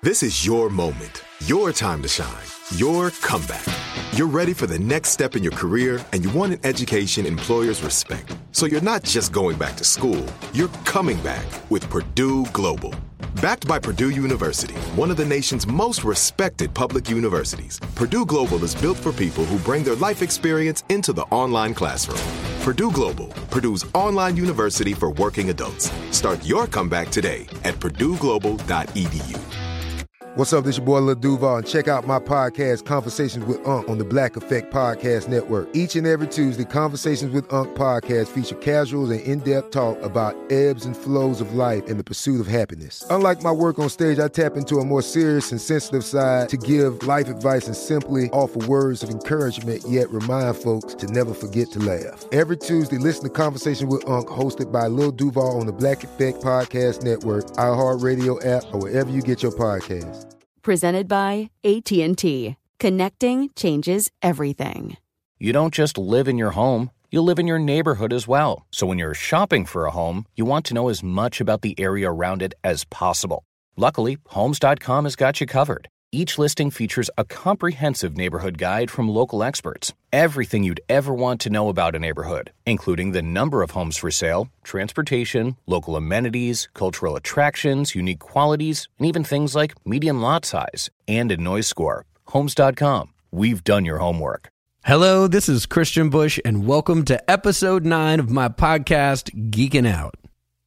This is your moment, your time to shine, your comeback. You're ready for the next step in your career, and you want an education employers respect. So you're not just going back to school, you're coming back with Purdue Global. Backed by Purdue University, one of the nation's most respected public universities, Purdue Global is built for people who bring their life experience into the online classroom. Purdue Global, Purdue's online university for working adults. Start your comeback today at purdueglobal.edu. What's up, this your boy Lil Duval, and check out my podcast, Conversations with Unc, on the Black Effect Podcast Network. Each and every Tuesday, Conversations with Unc podcast feature casual and in-depth talk about ebbs and flows of life and the pursuit of happiness. Unlike my work on stage, I tap into a more serious and sensitive side to give life advice and simply offer words of encouragement, yet remind folks to never forget to laugh. Every Tuesday, listen to Conversation with Unc, hosted by Lil Duval on the Black Effect Podcast Network, iHeartRadio app, or wherever you get your podcasts. Presented by AT&T. Connecting changes everything. You don't just live in your home, you live in your neighborhood as well. So when you're shopping for a home, you want to know as much about the area around it as possible. Luckily, Homes.com has got you covered. Each listing features a comprehensive neighborhood guide from local experts. Everything you'd ever want to know about a neighborhood, including the number of homes for sale, transportation, local amenities, cultural attractions, unique qualities, and even things like median lot size and a noise score. Homes.com. We've done your homework. Hello, this is Christian Bush, and welcome to episode 9 of my podcast, Geeking Out.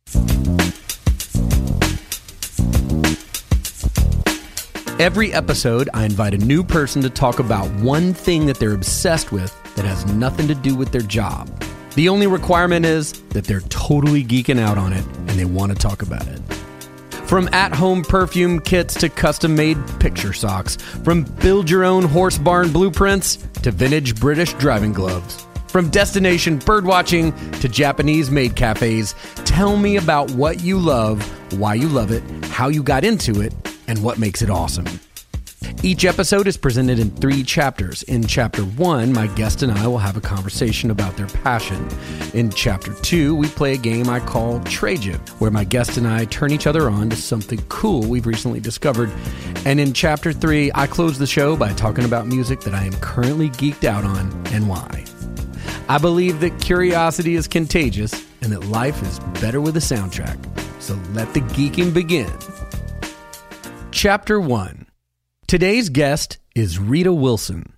Every episode, I invite a new person to talk about one thing that they're obsessed with that has nothing to do with their job. The only requirement is that they're totally geeking out on it and they want to talk about it. From at-home perfume kits to custom-made picture socks, from build-your-own horse barn blueprints to vintage British driving gloves. From destination birdwatching to Japanese-made cafes, tell me about what you love, why you love it, how you got into it, and what makes it awesome. Each episode is presented in 3 chapters. In Chapter 1, my guest and I will have a conversation about their passion. In Chapter 2, we play a game I call Trade You, where my guest and I turn each other on to something cool we've recently discovered. And in Chapter 3, I close the show by talking about music that I am currently geeked out on and why. I believe that curiosity is contagious and that life is better with a soundtrack. So let the geeking begin. Chapter 1. Today's guest is Rita Wilson.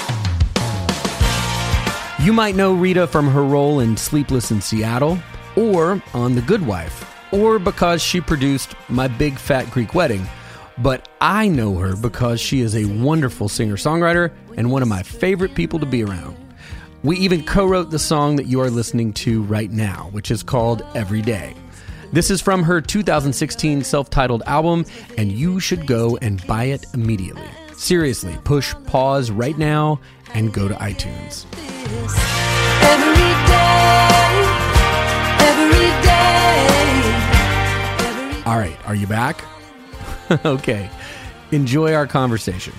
You might know Rita from her role in Sleepless in Seattle, or on The Good Wife, or because she produced My Big Fat Greek Wedding. But I know her because she is a wonderful singer-songwriter and one of my favorite people to be around. We even co-wrote the song that you are listening to right now, which is called Every Day. This is from her 2016 self-titled album, and you should go and buy it immediately. Seriously, push pause right now and go to iTunes. All right, are you back? Okay, enjoy our conversation.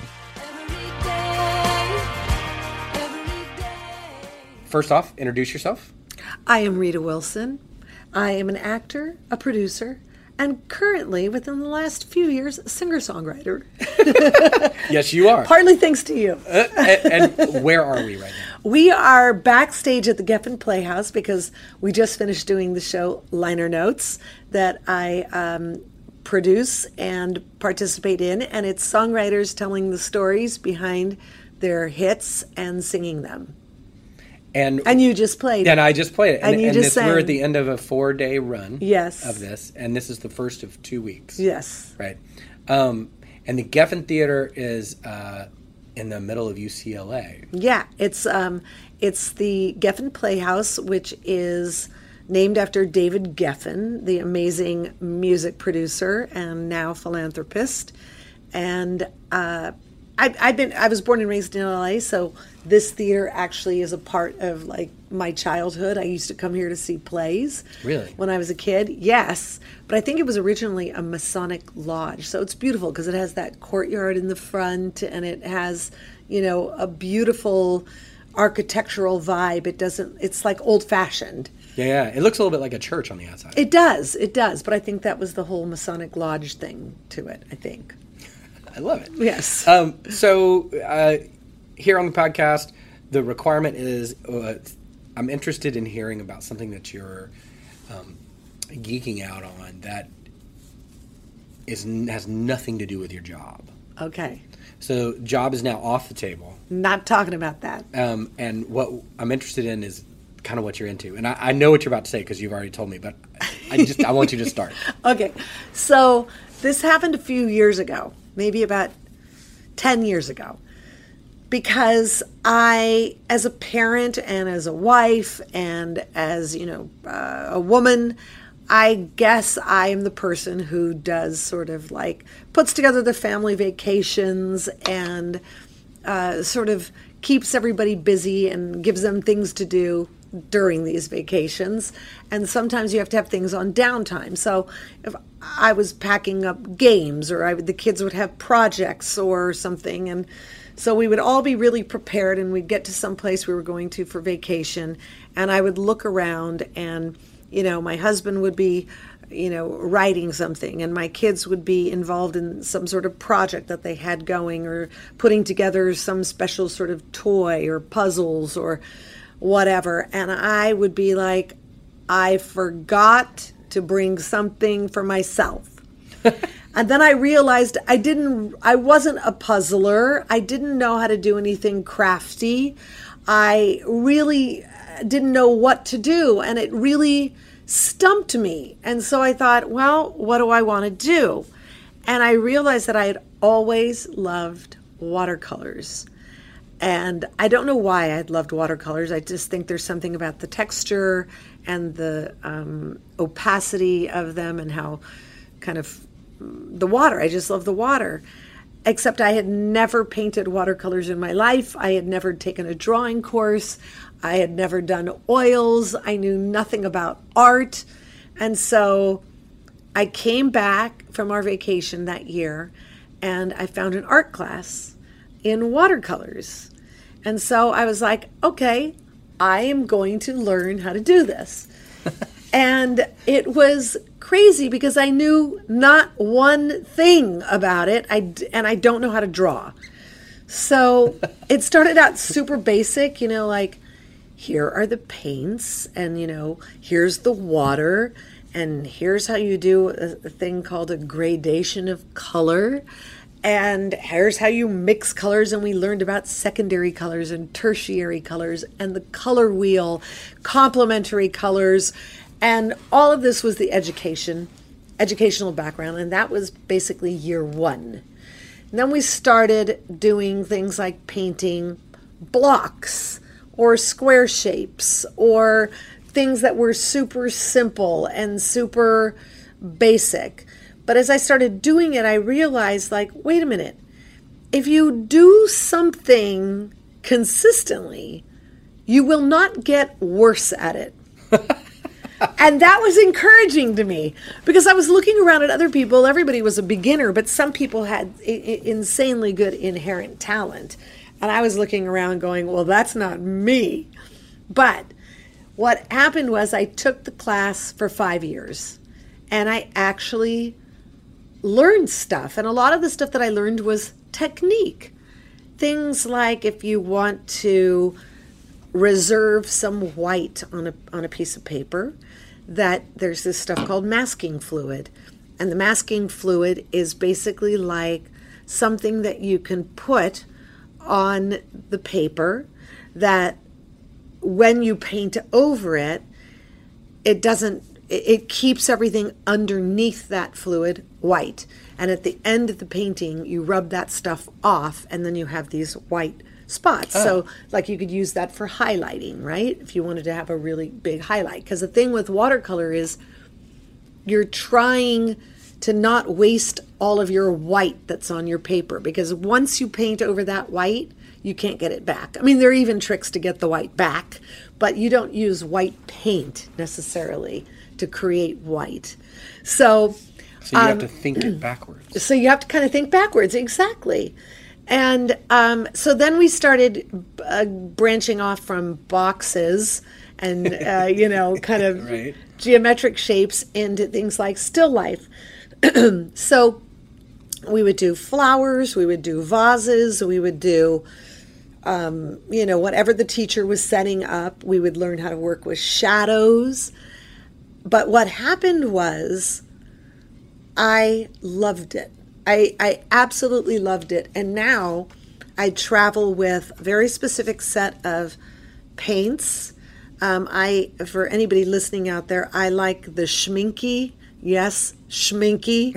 First off, introduce yourself. I am Rita Wilson. I am an actor, a producer, and currently, within the last few years, a singer-songwriter. Yes, you are. Partly thanks to you. And where are we right now? We are backstage at the Geffen Playhouse because we just finished doing the show Liner Notes that I produce and participate in, and it's songwriters telling the stories behind their hits and singing them. And you just played it. And I just played it. And you just sang. We're at the end of a 4-day run Yes. of this, and this is the first of 2 weeks. Yes. Right. And the Geffen Theater is in the middle of UCLA. Yeah, it's the Geffen Playhouse, which is named after David Geffen, the amazing music producer and now philanthropist. And I was born and raised in LA, so this theater actually is a part of like my childhood. I used to come here to see plays. Really? When I was a kid, yes. But I think it was originally a Masonic lodge, so it's beautiful because it has that courtyard in the front, and it has, a beautiful architectural vibe. It's like old-fashioned. Yeah. It looks a little bit like a church on the outside. It does. But I think that was the whole Masonic Lodge thing to it, I think. I love it. Yes. So here on the podcast, the requirement is I'm interested in hearing about something that you're geeking out on that has nothing to do with your job. Okay. So job is now off the table. Not talking about that. And what I'm interested in is kind of what you're into. And I know what you're about to say because you've already told me, but I want you to start. Okay. So this happened a few years ago, maybe about 10 years ago, because I, as a parent and as a wife and as, a woman, I guess I am the person who does sort of like puts together the family vacations and sort of keeps everybody busy and gives them things to do during these vacations. And sometimes you have to have things on downtime. So if I was packing up games or the kids would have projects or something, and so we would all be really prepared and we'd get to some place we were going to for vacation, and I would look around and my husband would be, writing something, and my kids would be involved in some sort of project that they had going, or putting together some special sort of toy or puzzles or whatever. And I would be like, I forgot to bring something for myself. And then I realized I wasn't a puzzler. I didn't know how to do anything crafty. I really didn't know what to do, and it really stumped me. And so I thought, well, what do I want to do? And I realized that I had always loved watercolors. And I don't know why I'd loved watercolors. I just think there's something about the texture and the opacity of them and how kind of the water. I just love the water. Except I had never painted watercolors in my life. I had never taken a drawing course. I had never done oils. I knew nothing about art. And so I came back from our vacation that year and I found an art class in watercolors. And so I was like, okay, I am going to learn how to do this. And it was crazy because I knew not one thing about it, and I don't know how to draw. So it started out super basic, like here are the paints, and here's the water, and here's how you do a thing called a gradation of color, and here's how you mix colors. And we learned about secondary colors and tertiary colors and the color wheel, complementary colors. And all of this was the educational background, and that was basically year one. And then we started doing things like painting blocks or square shapes or things that were super simple and super basic. But as I started doing it, I realized, wait a minute, if you do something consistently, you will not get worse at it. And that was encouraging to me because I was looking around at other people. Everybody was a beginner, but some people had insanely good inherent talent. And I was looking around going, well, that's not me. But what happened was I took the class for 5 years and I actually learned stuff. And a lot of the stuff that I learned was technique. Things like if you want to reserve some white on a piece of paper, that there's this stuff called masking fluid. And the masking fluid is basically like something that you can put on the paper that when you paint over it, it keeps everything underneath that fluid white. And at the end of the painting, you rub that stuff off and then you have these white spots. Oh. So like you could use that for highlighting, right? If you wanted to have a really big highlight. Because the thing with watercolor is you're trying to not waste all of your white that's on your paper. Because once you paint over that white, you can't get it back. I mean, there are even tricks to get the white back, but you don't use white paint necessarily to create white. So you have to think it backwards. So you have to kind of think backwards, exactly. And so then we started branching off from boxes and kind of Right. geometric shapes into things like still life. So we would do flowers, we would do vases, we would do whatever the teacher was setting up. We would learn how to work with shadows. But what happened was I loved it. I absolutely loved it. And now I travel with a very specific set of paints. For anybody listening out there, I like the Schminke. Yes, Schminke.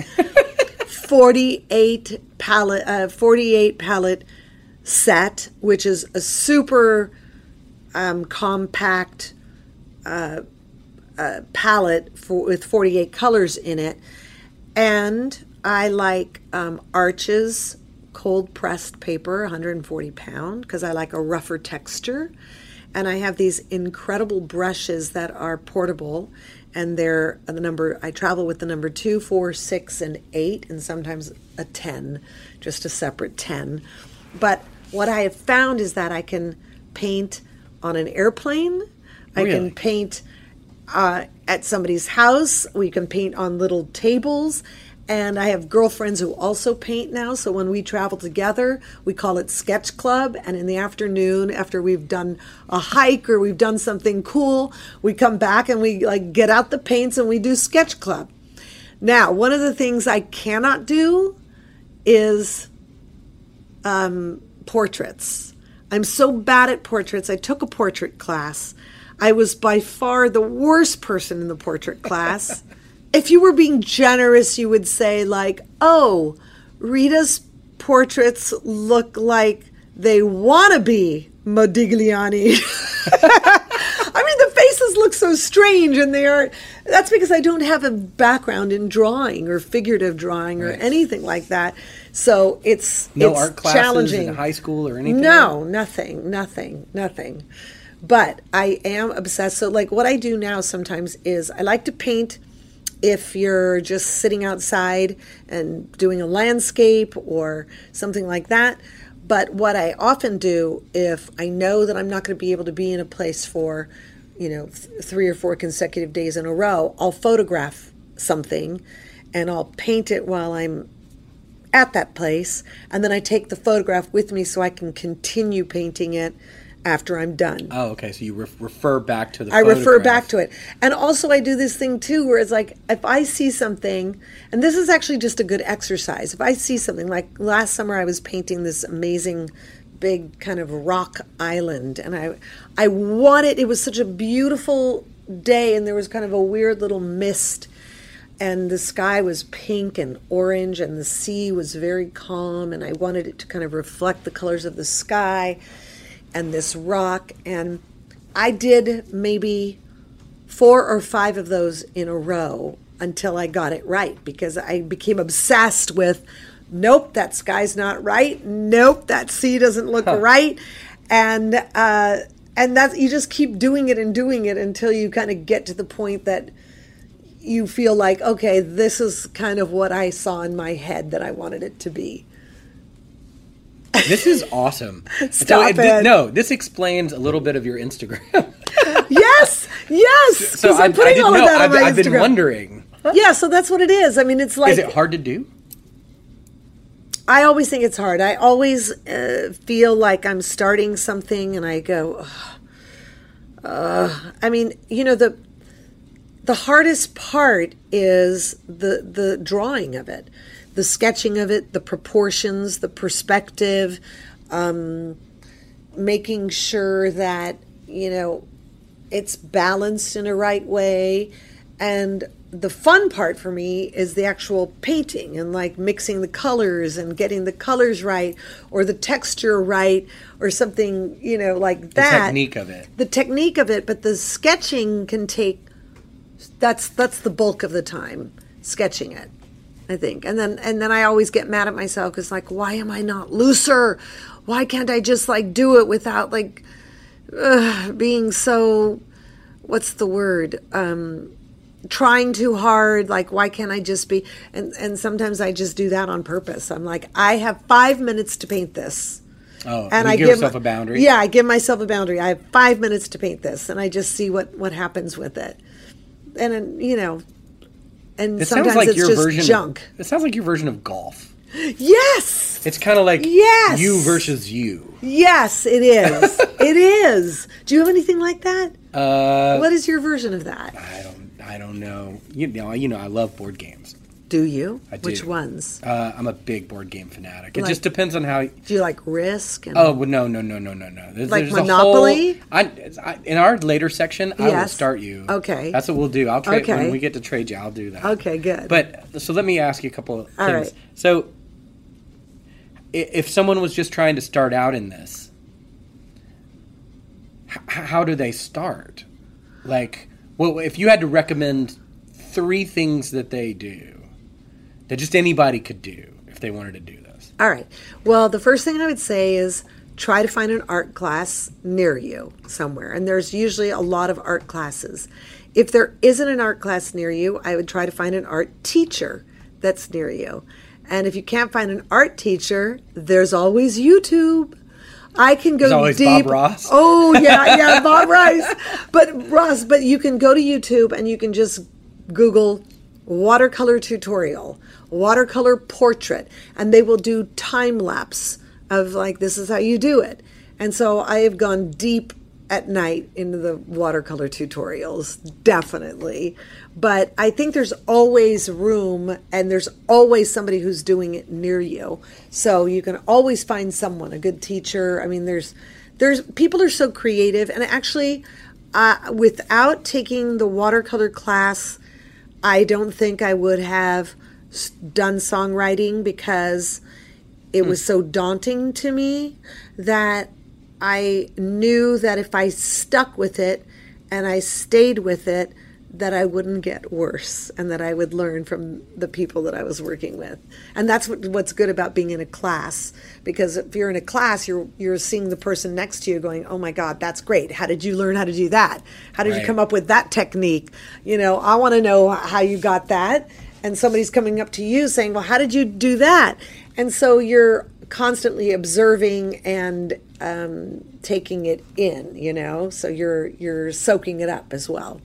48 palette set, which is a super compact palette with 48 colors in it. And I like Arches cold pressed paper, 140 pound, because I like a rougher texture. And I have these incredible brushes that are portable, and they're I travel with the number 2, 4, 6, and 8, and sometimes a 10, just a separate 10. But what I have found is that I can paint on an airplane. I can paint at somebody's house. We can paint on little tables. And I have girlfriends who also paint now. So when we travel together, we call it Sketch Club. And in the afternoon, after we've done a hike or we've done something cool, we come back and we get out the paints and we do Sketch Club. Now, one of the things I cannot do is portraits. I'm so bad at portraits. I took a portrait class. I was by far the worst person in the portrait class. If you were being generous, you would say oh, Rita's portraits look like they want to be Modigliani. I mean, the faces look so strange, and that's because I don't have a background in drawing or figurative drawing or anything like that. So it's art classes challenging. in high school or anything? No, nothing. But I am obsessed. So what I do now sometimes is I like to paint if you're just sitting outside and doing a landscape or something like that. But what I often do, if I know that I'm not going to be able to be in a place for, 3 or 4 consecutive days in a row, I'll photograph something and I'll paint it while I'm at that place. And then I take the photograph with me so I can continue painting it after I'm done. Oh, okay. So you refer back to the I photograph. refer back to it. And also I do this thing too where it's if I see something, and this is actually just a good exercise. If I see something, like last summer I was painting this amazing big kind of rock island, and I wanted, it was such a beautiful day, and there was kind of a weird little mist, and the sky was pink and orange, and the sea was very calm, and I wanted it to kind of reflect the colors of the sky and this rock. And I did maybe 4 or 5 of those in a row until I got it right, because I became obsessed with, nope, that sky's not right. Nope, that sea doesn't look right. And that's, you just keep doing it until you kind of get to the point that you feel like, okay, this is kind of what I saw in my head that I wanted it to be. This is awesome. Stop it. No, this explains a little bit of your Instagram. Yes. So I'm putting all of that on my I've been Instagram. wondering. Yeah, so that's what it is. I mean, it's like... Is it hard to do? I always think it's hard. I always feel like I'm starting something and I go, I mean, the hardest part is the drawing of it, the sketching of it, the proportions, the perspective, making sure that, it's balanced in a right way. And the fun part for me is the actual painting and mixing the colors and getting the colors right or the texture right or something, like that. The technique of it. The technique of it, but the sketching can take, that's the bulk of the time, sketching it, I think. And then I always get mad at myself because why am I not looser? Why can't I just do it without being so, what's the word? Trying too hard. Why can't I just be, and sometimes I just do that on purpose. I'm I have 5 minutes to paint this. Oh, and you I give yourself a boundary? Yeah, I give myself a boundary. I have 5 minutes to paint this, and I just see what happens with it. And then, and It sometimes sounds like it's your just version. junk. It sounds like your version of golf. Yes. It's kind of like Yes. you versus you. Yes, it is. It is. Do you have anything like that? What is your version of that? I don't know. You know, I love board games. Do you? I do. Which ones? I'm a big board game fanatic. It Like- just depends on how. Do you like Risk? And Oh well, no. There's Monopoly? In our later section, I will Yes. start you. Okay. That's what we'll do. I'll trade Okay. when we get to trade you. I'll do that. Okay, good. But so let me ask you a couple of All things. right. So, if someone was just trying to start out in this, how do they start? Like, well, if you had to recommend 3 things that they do, that just anybody could do if they wanted to do this. All right. Well, the first thing I would say is try to find an art class near you somewhere. And there's usually a lot of art classes. If there isn't an art class near you, I would try to find an art teacher that's near you. And if you can't find an art teacher, there's always YouTube. I can go There's always deep. Bob Ross. Oh, yeah, Bob Ross. But you can go to YouTube and you can just Google watercolor tutorial, watercolor portrait, and they will do time lapse of like, this is how you do it. And so I have gone deep at night into the watercolor tutorials, definitely. But I think there's always room and there's always somebody who's doing it near you. So you can always find someone, a good teacher. I mean, there's people are so creative. And actually, without taking the watercolor class, I don't think I would have done songwriting because it was so daunting to me that I knew that if I stuck with it and I stayed with it, that I wouldn't get worse and that I would learn from the people that I was working with. And that's what's good about being in a class, because if you're in a class, you're seeing the person next to you going, oh my God, that's great. How did you learn how to do that? How did you come up with that technique? I want to know how you got that. And somebody's coming up to you saying, well, how did you do that? And so you're constantly observing and taking it in, so you're soaking it up as well.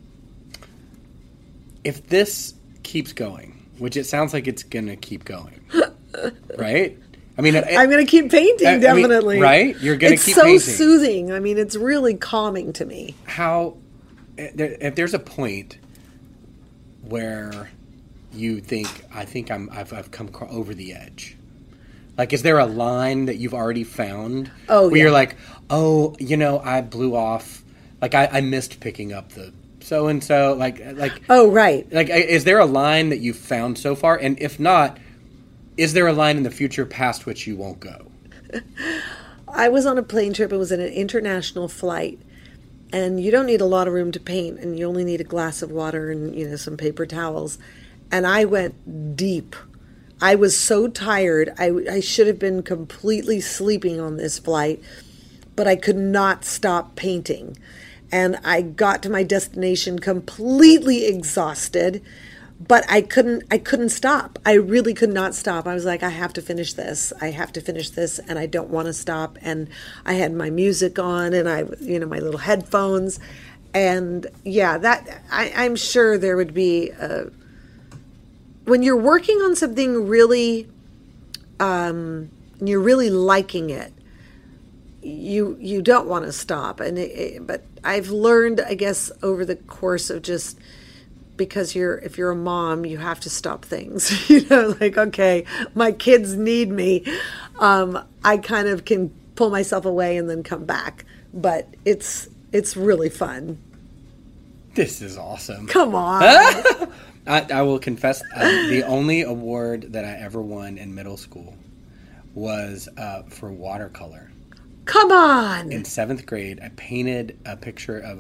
If this keeps going, which it sounds like it's going to keep going, right? I mean, I'm going to keep painting, definitely. Right? You're going to keep painting. It's so soothing. I mean, it's really calming to me. If there's a point where you think, I've come over the edge. Like, is there a line that you've already found where you're like, I blew off, like I missed picking up the so-and-so, like. Oh, right. Like, is there a line that you've found so far? And if not, is there a line in the future past which you won't go? I was on a plane trip. It was an international flight. And you don't need a lot of room to paint. And you only need a glass of water and, some paper towels. And I went deep. I was so tired. I should have been completely sleeping on this flight. But I could not stop painting. And I got to my destination completely exhausted, but I couldn't stop. I really could not stop. I was like, I have to finish this. And I don't want to stop. And I had my music on and my little headphones. And yeah, I'm sure there would be, when you're working on something really, you're really liking it, you don't want to stop. But I've learned, I guess, over the course of just, because if you're a mom, you have to stop things. Like, okay, my kids need me. I kind of can pull myself away and then come back. But it's really fun. This is awesome. Come on. I will confess, the only award that I ever won in middle school was for watercolor. Come on! In 7th grade, I painted a picture of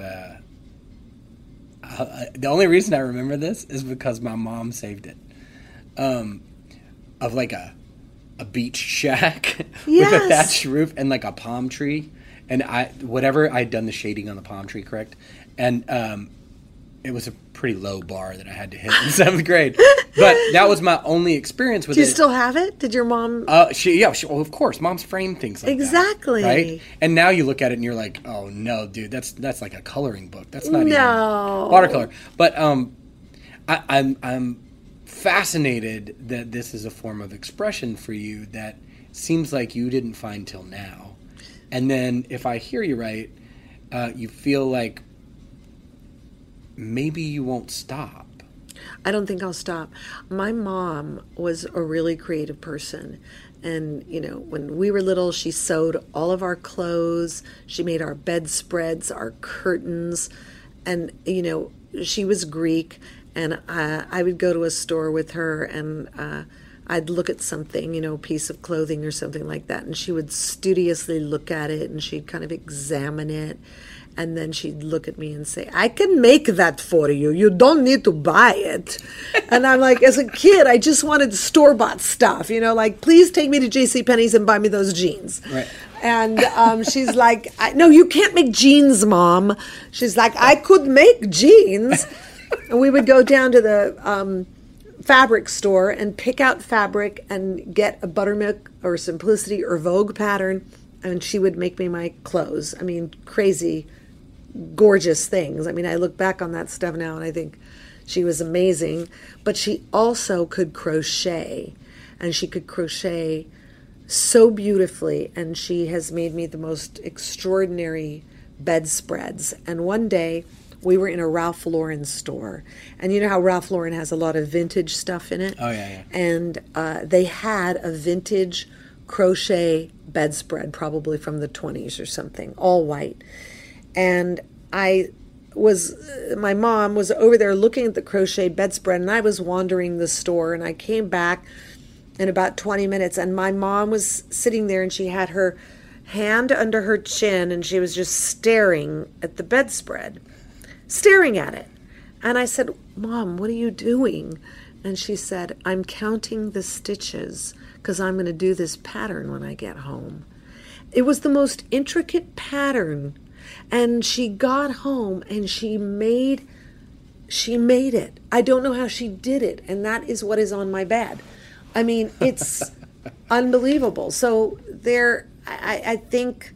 the only reason I remember this is because my mom saved it. Of like a beach shack with a thatched roof and like a palm tree. And I'd done the shading on the palm tree, correct? And it was a pretty low bar that I had to hit in 7th grade. But that was my only experience with it. Do you still have it? Did your mom? Well, of course. Moms frame things like exactly. that. Right? And now you look at it and you're like, oh, no, dude, that's like a coloring book. That's not even watercolor. But I'm fascinated that this is a form of expression for you that seems like you didn't find till now. And then if I hear you right, you feel like maybe you won't stop. I don't think I'll stop. My mom was a really creative person. And, when we were little, she sewed all of our clothes. She made our bedspreads, our curtains. And, she was Greek. And I would go to a store with her and I'd look at something, a piece of clothing or something like that. And she would studiously look at it and she'd kind of examine it. And then she'd look at me and say, I can make that for you. You don't need to buy it. And I'm like, as a kid, I just wanted store-bought stuff. Like, please take me to JCPenney's and buy me those jeans. Right. And she's like, no, you can't make jeans, Mom. She's like, I could make jeans. And we would go down to the fabric store and pick out fabric and get a Buttermilk or Simplicity or Vogue pattern. And she would make me my clothes. I mean, crazy, gorgeous things. I mean, I look back on that stuff now and I think she was amazing. But she also could crochet. And she could crochet so beautifully. And she has made me the most extraordinary bedspreads. And one day we were in a Ralph Lauren store. And you know how Ralph Lauren has a lot of vintage stuff in it? Oh, yeah. And they had a vintage crochet bedspread, probably from the 20s or something, all white. And my mom was over there looking at the crochet bedspread, and I was wandering the store, and I came back in about 20 minutes, and my mom was sitting there, and she had her hand under her chin, and she was just staring at the bedspread, staring at it. And I said, Mom, what are you doing? And she said, I'm counting the stitches because I'm going to do this pattern when I get home. It was the most intricate pattern. And she got home and she made it. I don't know how she did it. And that is what is on my bed. I mean, it's unbelievable. So I think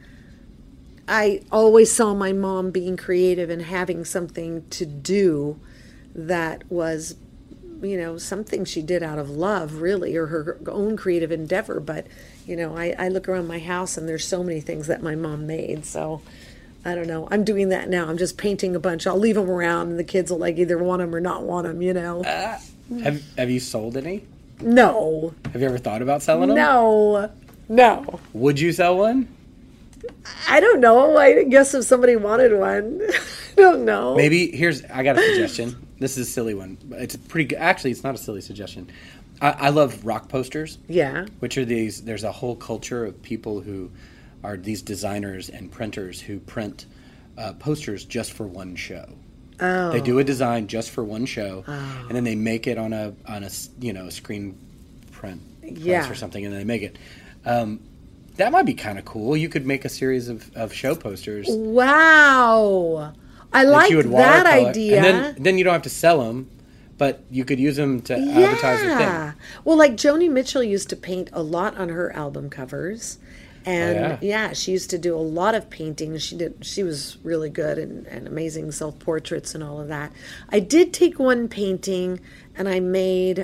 I always saw my mom being creative and having something to do that was, something she did out of love, really, or her own creative endeavor. But, I look around my house and there's so many things that my mom made. So I don't know. I'm doing that now. I'm just painting a bunch. I'll leave them around and the kids will either want them or not want them, Have you sold any? No. Have you ever thought about selling them? No. Would you sell one? I don't know. I guess if somebody wanted one. I don't know. Maybe I got a suggestion. This is a silly one. It's pretty good. Actually, it's not a silly suggestion. I love rock posters. Yeah. Which are these, there's a whole culture of people who are these designers and printers who print posters just for one show. Oh. They do a design just for one show, and then they make it on a screen print press or something, and then they make it. That might be kind of cool. You could make a series of show posters. Wow. I like that idea. And then you don't have to sell them, but you could use them to advertise your thing. Well, like Joni Mitchell used to paint a lot on her album covers. And she used to do a lot of painting. She was really good and amazing self-portraits and all of that. I did take one painting and I made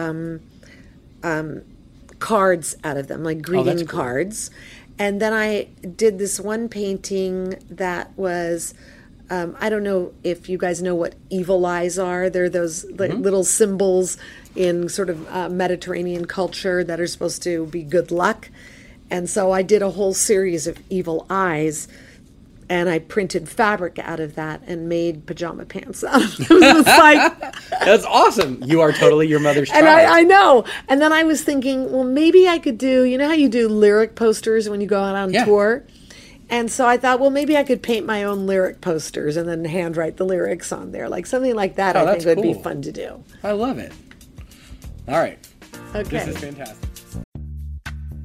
cards out of them, like greeting cards. And then I did this one painting that was, I don't know if you guys know what evil eyes are. They're those little symbols in sort of Mediterranean culture that are supposed to be good luck. And so I did a whole series of evil eyes, and I printed fabric out of that and made pajama pants out of them. It was like, that's awesome. You are totally your mother's child. And I know. And then I was thinking, well, maybe I could do, you know how you do lyric posters when you go out on tour? And so I thought, well, maybe I could paint my own lyric posters and then handwrite the lyrics on there. Like something like that, I think would be fun to do. I love it. All right. Okay. This is fantastic.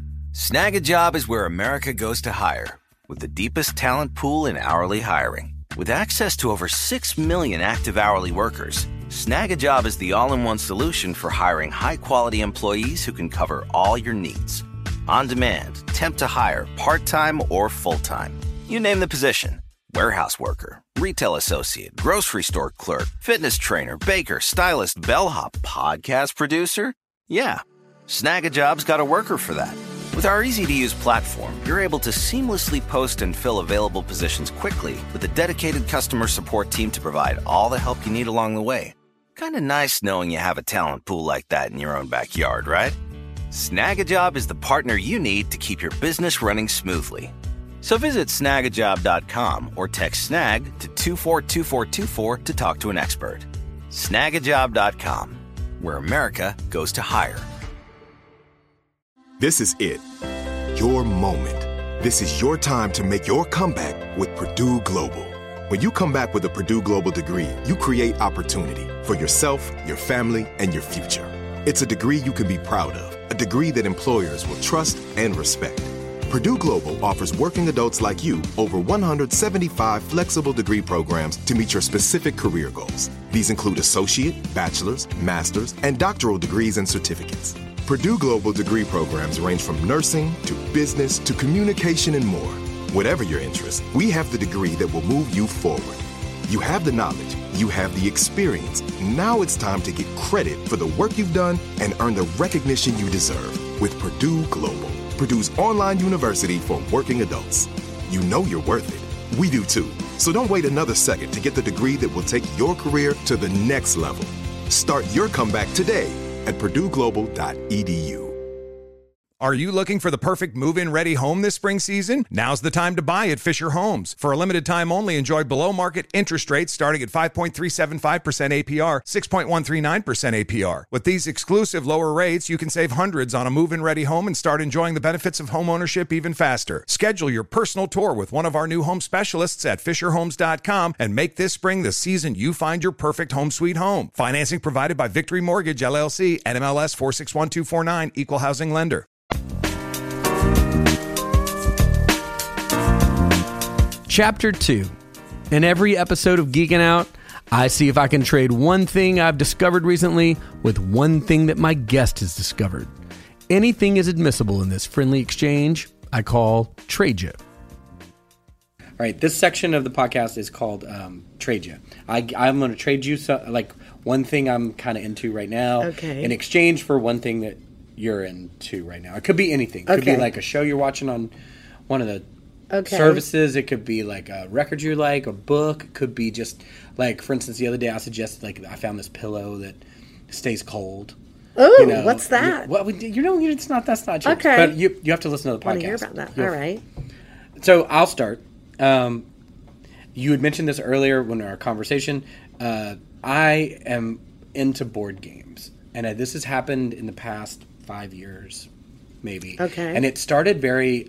Snag a Job is where America goes to hire, with the deepest talent pool in hourly hiring. With access to over 6 million active hourly workers, Snag-a-Job is the all-in-one solution for hiring high-quality employees who can cover all your needs. On demand, temp to hire, part-time or full-time. You name the position. Warehouse worker, retail associate, grocery store clerk, fitness trainer, baker, stylist, bellhop, podcast producer. Yeah, Snag-a-Job's got a worker for that. With our easy-to-use platform, you're able to seamlessly post and fill available positions quickly with a dedicated customer support team to provide all the help you need along the way. Kind of nice knowing you have a talent pool like that in your own backyard, right? Snag-a-Job is the partner you need to keep your business running smoothly. So visit snagajob.com or text snag to 242424 to talk to an expert. Snagajob.com, where America goes to hire. This is it. Your moment. This is your time to make your comeback with Purdue Global. When you come back with a Purdue Global degree, you create opportunity for yourself, your family, and your future. It's a degree you can be proud of, a degree that employers will trust and respect. Purdue Global offers working adults like you over 175 flexible degree programs to meet your specific career goals. These include associate, bachelor's, master's, and doctoral degrees and certificates. Purdue Global degree programs range from nursing to business to communication and more. Whatever your interest, we have the degree that will move you forward. You have the knowledge, you have the experience. Now it's time to get credit for the work you've done and earn the recognition you deserve with Purdue Global, Purdue's online university for working adults. You know you're worth it. We do too. So don't wait another second to get the degree that will take your career to the next level. Start your comeback today at purdueglobal.edu. Are you looking for the perfect move-in ready home this spring season? Now's the time to buy at Fisher Homes. For a limited time only, enjoy below-market interest rates starting at 5.375% APR, 6.139% APR. With these exclusive lower rates, you can save hundreds on a move-in ready home and start enjoying the benefits of home ownership even faster. Schedule your personal tour with one of our new home specialists at FisherHomes.com and make this spring the season you find your perfect home sweet home. Financing provided by Victory Mortgage, LLC, NMLS 461249, Equal Housing Lender. Chapter 2. In every episode of Geeking Out, I see if I can trade one thing I've discovered recently with one thing that my guest has discovered. Anything is admissible in this friendly exchange I call Trade Ya. All right, this section of the podcast is called Trade Ya. I'm going to trade you like one thing I'm kind of into right now in exchange for one thing that you're into right now. It could be anything. It could be like a show you're watching on one of the services. It could be like a record you like, a book. It could be just like, for instance, the other day I suggested I found this pillow that stays cold. Oh, what's that? It's not. That's not true. Okay, but you have to listen to the podcast. I want to hear about that. All right. So I'll start. You had mentioned this earlier in our conversation. I am into board games, and this has happened in the past 5 years, maybe. Okay. And it started very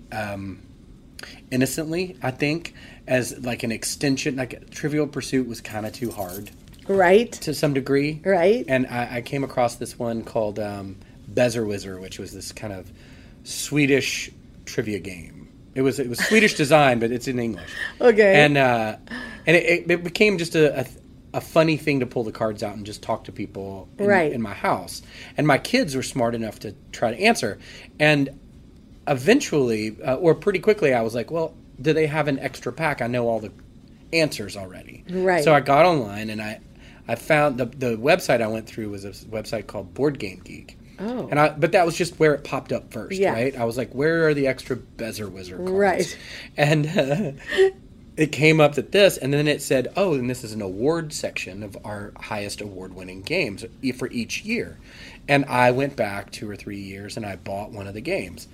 innocently, I think, as like an extension. Like Trivial Pursuit was kind of too hard, right? To some degree, right? And I came across this one called Bezzerwizzer, which was this kind of Swedish trivia game. It was Swedish design, but it's in English. Okay. And it became just a funny thing to pull the cards out and just talk to people in my house. And my kids were smart enough to try to answer. And eventually, or pretty quickly, I was like, well, do they have an extra pack? I know all the answers already. Right. So I got online and I found the website I went through was a website called Board Game Geek. Oh. But that was just where it popped up first, right? I was like, where are the extra Bezzerwizzer cards? Right. And it came up that this, and then it said, oh, and this is an award section of our highest award-winning games for each year. And I went back 2 or 3 years and I bought one of the games.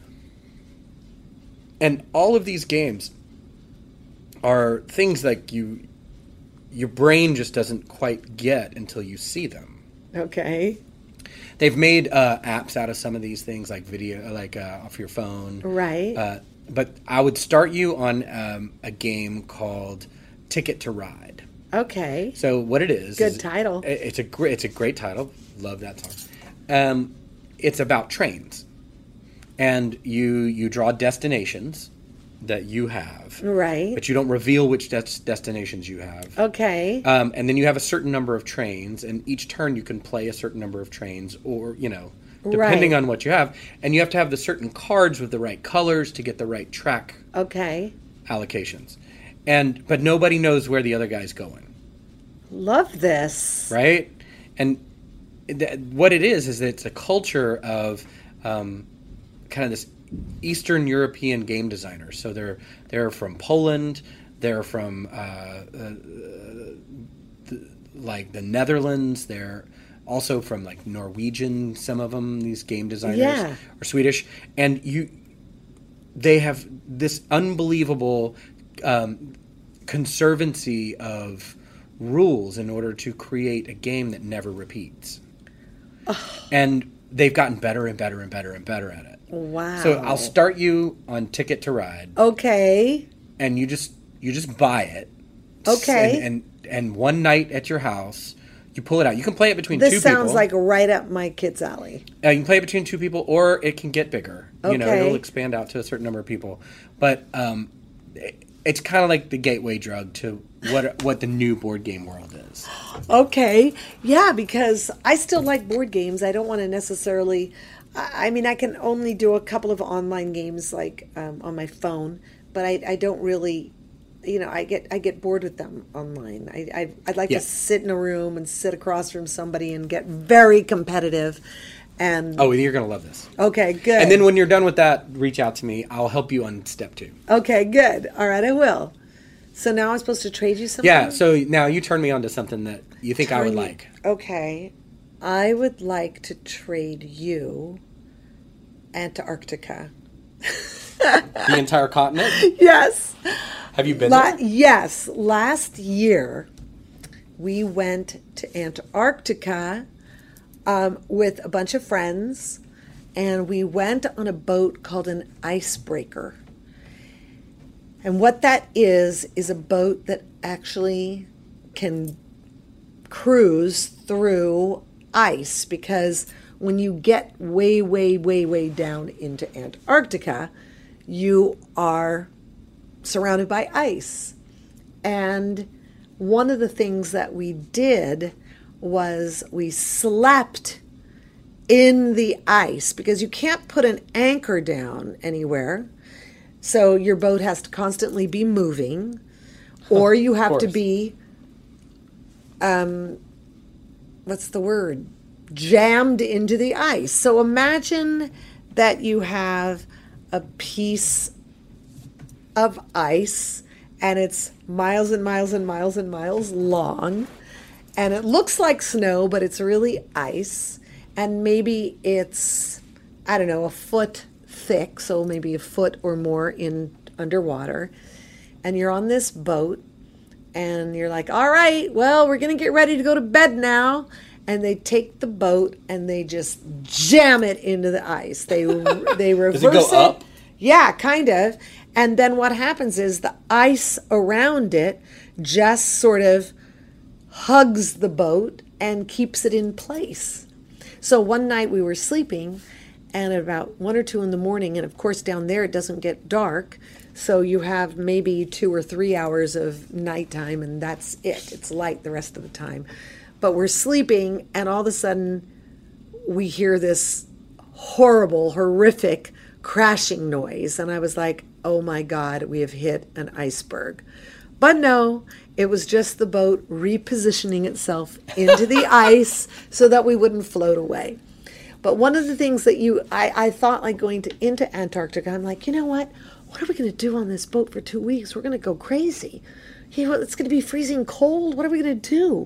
And all of these games are things like your brain just doesn't quite get until you see them. Okay. They've made apps out of some of these things, like video, like off your phone. Right. But I would start you on a game called Ticket to Ride. Okay. So what it is? Good title. It's a great title. Love that song. It's about trains. And you draw destinations that you have. Right. But you don't reveal which destinations you have. Okay. And then you have a certain number of trains, and each turn you can play a certain number of trains, or, depending on what you have. And you have to have the certain cards with the right colors to get the right track allocations. But nobody knows where the other guy's going. Love this. Right? And what it is that it's a culture of kind of this Eastern European game designers. So they're from Poland, they're from the Netherlands, they're also from like Norwegian, some of them, these game designers, or Swedish. And they have this unbelievable conservancy of rules in order to create a game that never repeats. And they've gotten better and better and better and better at it. Wow. So I'll start you on Ticket to Ride. Okay. And you just buy it. Okay. And one night at your house, you pull it out. You can play it between two people. This sounds like right up my kid's alley. You can play it between two people, or it can get bigger. Okay. It'll expand out to a certain number of people. But it's kind of like the gateway drug to what the new board game world is. Okay. Yeah, because I still like board games. I don't want to necessarily... I mean, I can only do a couple of online games like on my phone, but I don't really... I get bored with them online. I'd like to sit in a room and sit across from somebody and get very competitive. And you're going to love this. Okay, good. And then when you're done with that, reach out to me. I'll help you on step 2. Okay, good. All right, I will. So now I'm supposed to trade you something? Yeah, so now you turn me on to something that you think I would like. Okay. I would like to trade you Antarctica. The entire continent? Yes. Have you been there? Yes. Last year, we went to Antarctica with a bunch of friends, and we went on a boat called an icebreaker. And what that is a boat that actually can cruise through ice, because when you get way, way, way, way down into Antarctica, you are surrounded by ice. And one of the things that we did was we slept in the ice, because you can't put an anchor down anywhere. So your boat has to constantly be moving, or you have to be, what's the word? Jammed into the ice. So imagine that you have a piece of ice, and it's miles and miles and miles and miles long, and it looks like snow, but it's really ice, and maybe it's, I don't know, a foot thick, so maybe a foot or more in underwater, and you're on this boat, and you're like, all right, well, we're going to get ready to go to bed now. And they take the boat and they just jam it into the ice. They reverse Does it go up? Yeah, kind of. And then what happens is the ice around it just sort of hugs the boat and keeps it in place. So one night we were sleeping, and at about 1 or 2 in the morning, and of course down there it doesn't get dark, so you have maybe 2 or 3 hours of nighttime, and that's it. It's light the rest of the time. But we're sleeping, and all of a sudden we hear this horrible, horrific crashing noise. And I was like, oh my God, we have hit an iceberg. But no, it was just the boat repositioning itself into the ice so that we wouldn't float away. But one of the things that I thought, like going into Antarctica, I'm like, you know what? What are we going to do on this boat for 2 weeks? We're going to go crazy. It's going to be freezing cold. What are we going to do?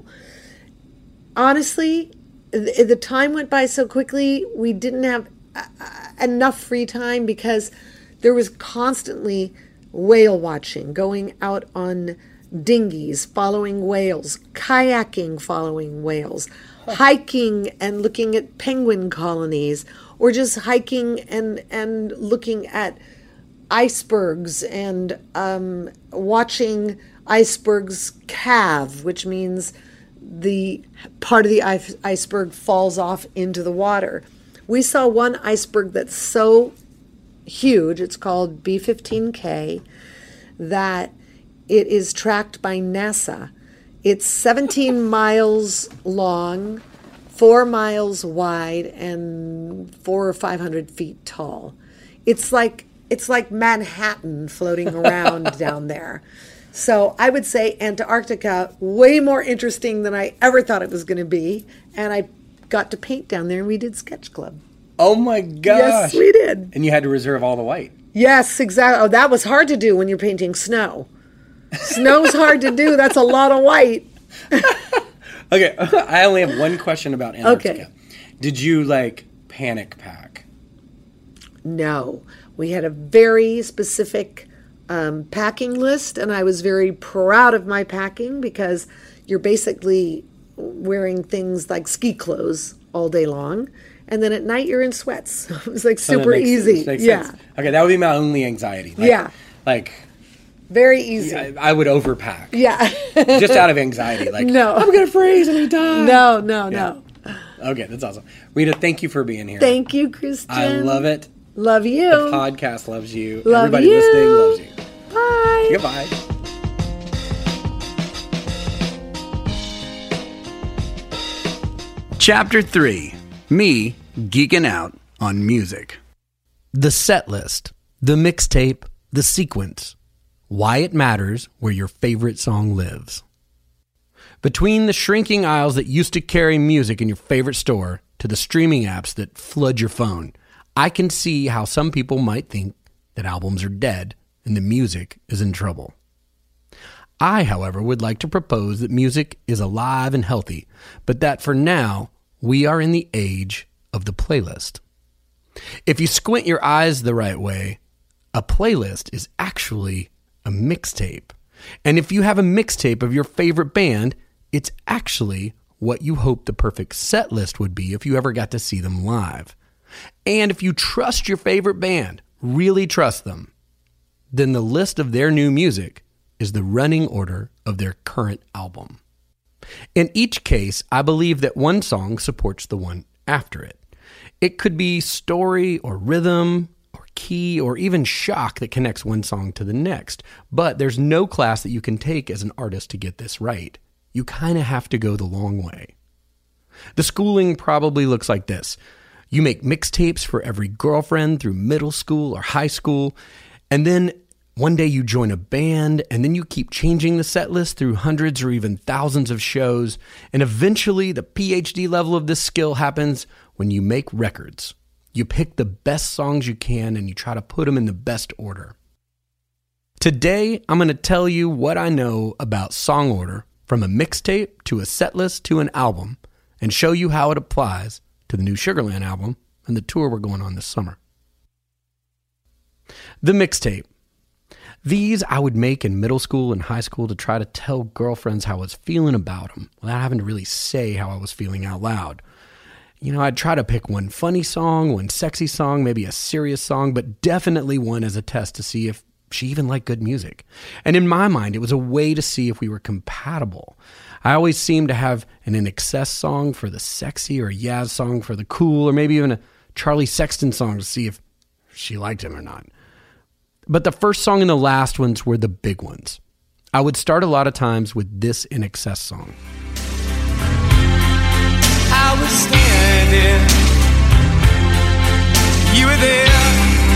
Honestly, the time went by so quickly, we didn't have enough free time, because there was constantly whale watching, going out on dinghies, following whales, kayaking, following whales, hiking and looking at penguin colonies, or just hiking and looking at icebergs and watching icebergs calve, which means the part of the iceberg falls off into the water. We saw one iceberg that's so huge. It's called B-15K, that it is tracked by NASA. It's 17 miles long, 4 miles wide, and 400 or 500 feet tall. It's like Manhattan floating around down there. So I would say Antarctica, way more interesting than I ever thought it was going to be. And I got to paint down there, and we did Sketch Club. Oh my gosh. Yes, we did. And you had to reserve all the white. Yes, exactly. Oh, that was hard to do when you're painting snow. Snow's hard to do. That's a lot of white. Okay, I only have one question about Antarctica. Okay. Did you, panic pack? No. We had a very specific packing list, and I was very proud of my packing because you're basically wearing things like ski clothes all day long, and then at night you're in sweats. It was super easy. Makes yeah. sense. Okay, that would be my only anxiety. Yeah. Very easy. I would overpack. Yeah. Just out of anxiety. No. I'm going to freeze, I'm going to die. No. Okay, that's awesome. Rita, thank you for being here. Thank you, Kristen. I love it. Love you. The podcast loves you. Love Everybody you. listening loves you. Bye. Goodbye. Chapter 3. Me geeking out on music. The set list, the mixtape, the sequence. Why it matters where your favorite song lives. Between the shrinking aisles that used to carry music in your favorite store to the streaming apps that flood your phone, I can see how some people might think that albums are dead and the music is in trouble. I, however, would like to propose that music is alive and healthy, but that for now, we are in the age of the playlist. If you squint your eyes the right way, a playlist is actually a mixtape. And if you have a mixtape of your favorite band, it's actually what you hope the perfect set list would be if you ever got to see them live. And if you trust your favorite band, really trust them, then the list of their new music is the running order of their current album. In each case, I believe that one song supports the one after it. It could be story or rhythm or key or even shock that connects one song to the next. But there's no class that you can take as an artist to get this right. You kind of have to go the long way. The schooling probably looks like this. You make mixtapes for every girlfriend through middle school or high school, and then one day you join a band, and then you keep changing the set list through hundreds or even thousands of shows, and eventually the PhD level of this skill happens when you make records. You pick the best songs you can, and you try to put them in the best order. Today, I'm going to tell you what I know about song order from a mixtape to a set list to an album, and show you how it applies to the new Sugarland album and the tour we're going on this summer. The mixtape. These I would make in middle school and high school to try to tell girlfriends how I was feeling about them without having to really say how I was feeling out loud. I'd try to pick one funny song, one sexy song, maybe a serious song, but definitely one as a test to see if she even liked good music. And in my mind, it was a way to see if we were compatible. I always seemed to have an INXS song for the sexy or a Yaz song for the cool, or maybe even a Charlie Sexton song to see if she liked him or not. But the first song and the last ones were the big ones. I would start a lot of times with this INXS song. I was standing, you were there,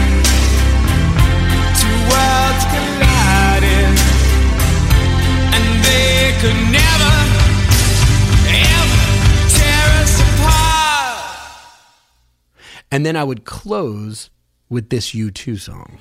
two worlds colliding, and they could never, ever tear us apart. And then I would close with this U2 song.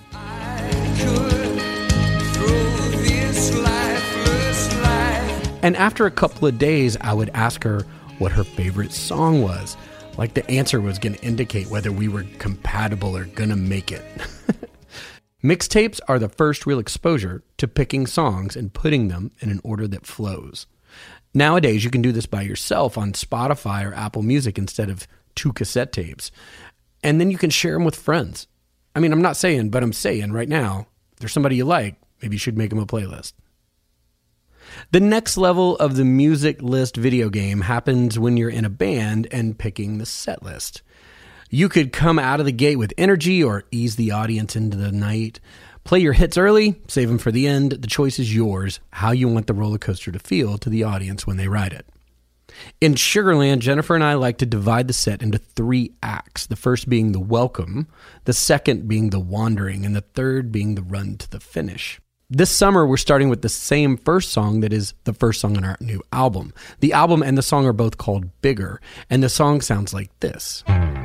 And after a couple of days, I would ask her what her favorite song was. Like the answer was going to indicate whether we were compatible or going to make it. Mixtapes are the first real exposure to picking songs and putting them in an order that flows. Nowadays, you can do this by yourself on Spotify or Apple Music instead of 2 cassette tapes. And then you can share them with friends. I'm not saying, but I'm saying right now, if there's somebody you like, maybe you should make them a playlist. The next level of the music list video game happens when you're in a band and picking the set list. You could come out of the gate with energy or ease the audience into the night. Play your hits early, save them for the end. The choice is yours, how you want the roller coaster to feel to the audience when they ride it. In Sugarland, Jennifer and I like to divide the set into 3 acts, the first being the welcome, the second being the wandering, and the third being the run to the finish. This summer, we're starting with the same first song that is the first song on our new album. The album and the song are both called Bigger, and the song sounds like this.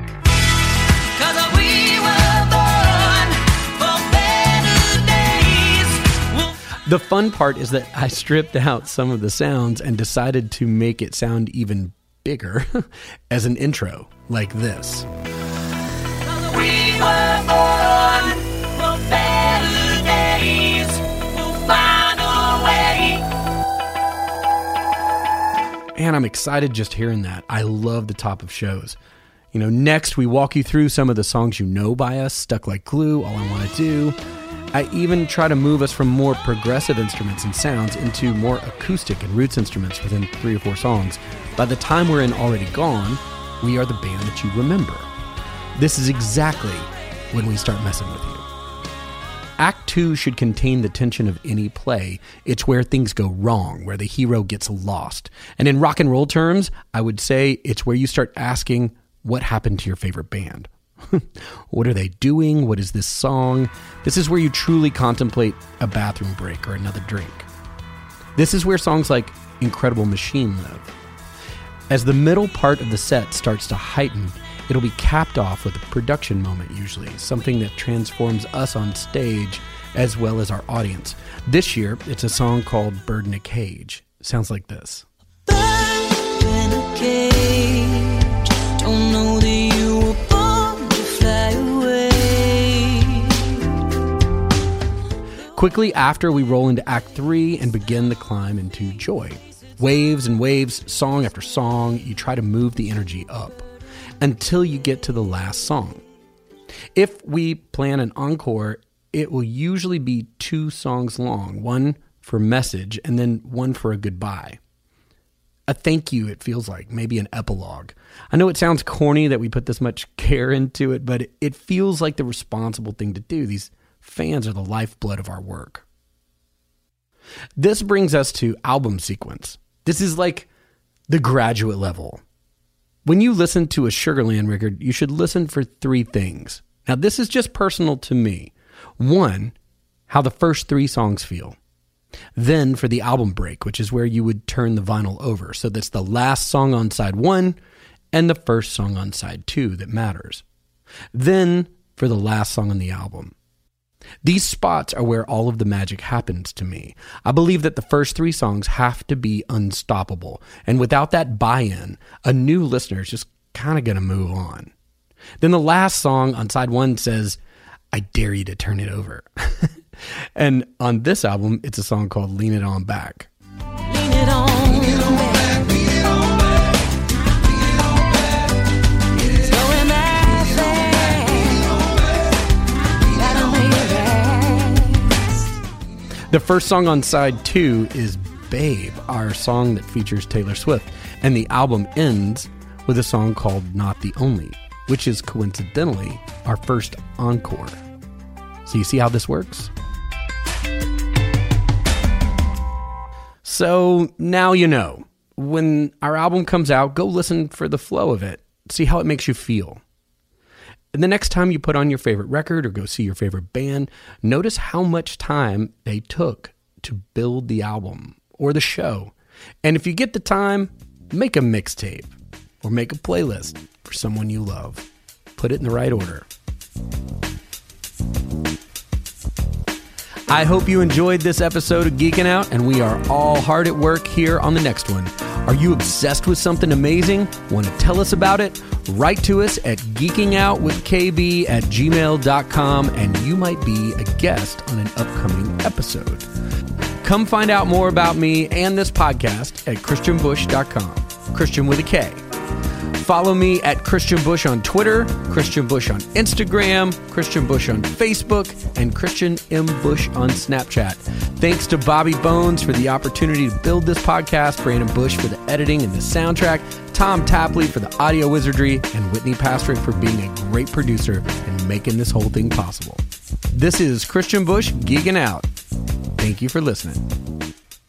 The fun part is that I stripped out some of the sounds and decided to make it sound even bigger as an intro, like this. We were born for better days. We'll find a way. And I'm excited just hearing that. I love the top of shows. You know, next we walk you through some of the songs you know by us, Stuck Like Glue, All I Want to Do. I even try to move us from more progressive instruments and sounds into more acoustic and roots instruments within 3 or 4 songs. By the time we're in Already Gone, we are the band that you remember. This is exactly when we start messing with you. Act 2 should contain the tension of any play. It's where things go wrong, where the hero gets lost. And in rock and roll terms, I would say it's where you start asking, what happened to your favorite band? What are they doing? What is this song? This is where you truly contemplate a bathroom break or another drink. This is where songs like Incredible Machine live. As the middle part of the set starts to heighten, it'll be capped off with a production moment usually, something that transforms us on stage as well as our audience. This year, it's a song called Bird in a Cage. It sounds like this. Bird in a cage, don't know that you were born to fly away. Quickly after, we roll into Act 3 and begin the climb into joy. Waves and waves, song after song, you try to move the energy up until you get to the last song. If we plan an encore, it will usually be 2 songs long, one for message and then one for a goodbye. A thank you, it feels like, maybe an epilogue. I know it sounds corny that we put this much care into it, but it feels like the responsible thing to do. These fans are the lifeblood of our work. This brings us to album sequence. This is like the graduate level. When you listen to a Sugarland record, you should listen for 3 things. Now, this is just personal to me. 1, how the first 3 songs feel. Then for the album break, which is where you would turn the vinyl over. So that's the last song on side 1 and the first song on side 2 that matters. Then for the last song on the album. These spots are where all of the magic happens to me. I believe that the first 3 songs have to be unstoppable. And without that buy-in, a new listener is just kind of going to move on. Then the last song on side 1 says, I dare you to turn it over. And on this album, it's a song called Lean It On Back. Lean it on back, lean it on back, lean it on back. It's going that fast. The first song on side 2 is Babe, our song that features Taylor Swift. And the album ends with a song called Not the Only, which is coincidentally our first encore. So you see how this works? So now you know. When our album comes out, go listen for the flow of it. See how it makes you feel. And the next time you put on your favorite record or go see your favorite band, notice how much time they took to build the album or the show. And if you get the time, make a mixtape or make a playlist for someone you love. Put it in the right order. I hope you enjoyed this episode of Geeking Out, and we are all hard at work here on the next one. Are you obsessed with something amazing? Want to tell us about it? Write to us at geekingoutwithkb@gmail.com, and you might be a guest on an upcoming episode. Come find out more about me and this podcast at christianbush.com. Christian with a K. Follow me at Christian Bush on Twitter, Christian Bush on Instagram, Christian Bush on Facebook, and Christian M. Bush on Snapchat. Thanks to Bobby Bones for the opportunity to build this podcast, Brandon Bush for the editing and the soundtrack. Tom Tapley for the audio wizardry, and Whitney Pastrick for being a great producer and making this whole thing possible. This is Christian Bush geeking out. Thank you for listening.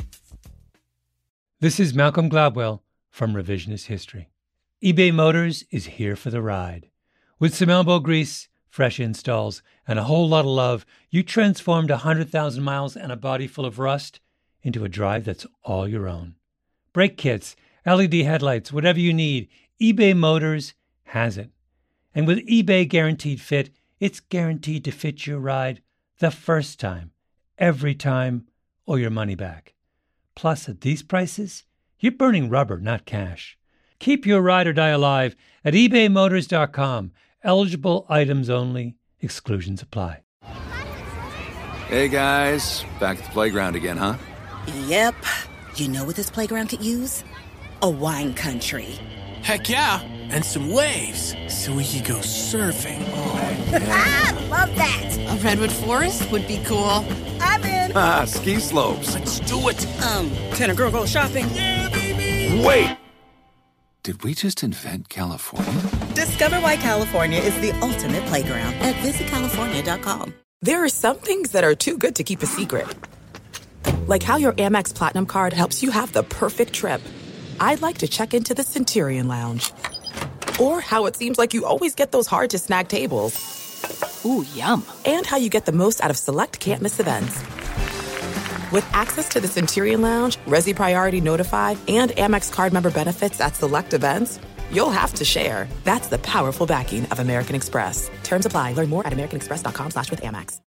This is Malcolm Gladwell from Revisionist History. eBay Motors is here for the ride. With some elbow grease, fresh installs, and a whole lot of love, you transformed 100,000 miles and a body full of rust into a drive that's all your own. Brake kits, LED headlights, whatever you need, eBay Motors has it. And with eBay Guaranteed Fit, it's guaranteed to fit your ride the first time, every time, or your money back. Plus, at these prices, you're burning rubber, not cash. Keep your ride or die alive at ebaymotors.com. Eligible items only. Exclusions apply. Hey, guys. Back at the playground again, huh? Yep. You know what this playground could use? A wine country. Heck yeah, and some waves so we could go surfing. Oh, yeah. Ah, love that. A redwood forest would be cool. I'm in. Ah, ski slopes. Let's do it. Can a girl go shopping? Yeah, baby. Wait. Did we just invent California? Discover why California is the ultimate playground at visitcalifornia.com. There are some things that are too good to keep a secret. Like how your Amex Platinum card helps you have the perfect trip. I'd like to check into the Centurion Lounge. Or how it seems like you always get those hard-to-snag tables. Ooh, yum. And how you get the most out of select can't-miss events. With access to the Centurion Lounge, Resi Priority Notified, and Amex card member benefits at select events, you'll have to share. That's the powerful backing of American Express. Terms apply. Learn more at americanexpress.com/withAmex.